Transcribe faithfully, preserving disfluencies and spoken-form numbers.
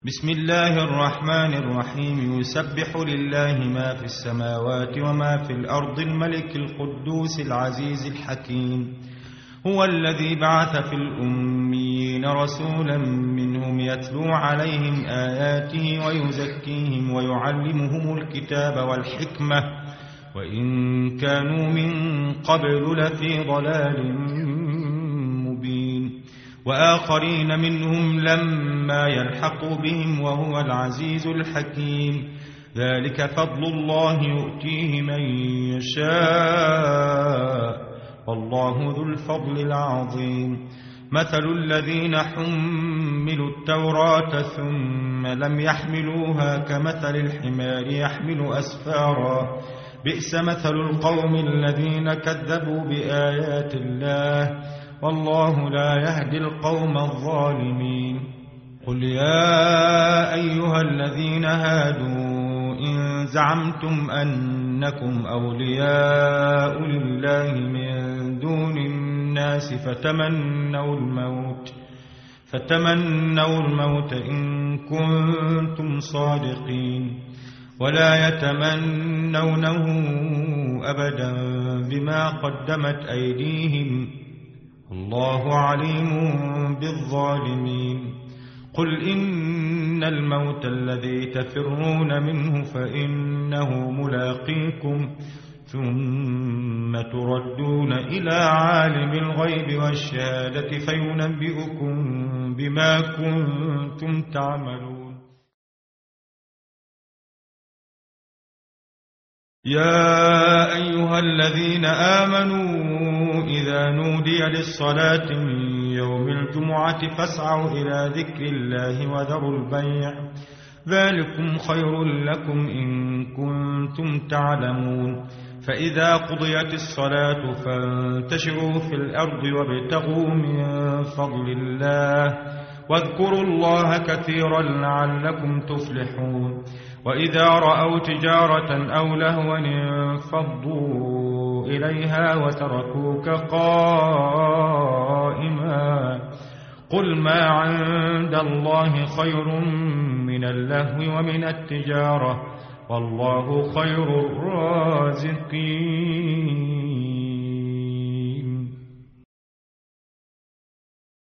بسم الله الرحمن الرحيم. يسبح لله ما في السماوات وما في الأرض الملك القدوس العزيز الحكيم. هو الذي بعث في الأميين رسولا منهم يتلو عليهم آياته ويزكيهم ويعلمهم الكتاب والحكمة وإن كانوا من قبل لفي ضلال مبين، وآخرين منهم لما يلحقوا بهم وهو العزيز الحكيم. ذلك فضل الله يؤتيه من يشاء والله ذو الفضل العظيم. مثل الذين حملوا التوراة ثم لم يحملوها كمثل الحمار يحمل أسفارا، بئس مثل القوم الذين كذبوا بآيات الله والله لا يهدي القوم الظالمين. قل يا أيها الذين هادوا إن زعمتم أنكم أولياء لله من دون الناس فتمنوا الموت فتمنوا الموت إن كنتم صادقين، ولا يتمنونه أبدا بما قدمت أيديهم الله عليم بالظالمين. قل إن الموت الذي تفرون منه فإنه ملاقيكم ثم تردون إلى عالم الغيب والشهادة فينبئكم بما كنتم تعملون. يا أيها الذين آمنوا إذا نودي للصلاة من يوم الجمعة فاسعوا إلى ذكر الله وذروا البيع، ذلكم خير لكم إن كنتم تعلمون. فإذا قضيت الصلاة فانتشروا في الأرض وابتغوا من فضل الله واذكروا الله كثيرا لعلكم تفلحون. وإذا رأوا تجارة أو لهوا انفضوا إليها وتركوك قائما، قل ما عند الله خير من اللهو ومن التجارة والله خير الرازقين.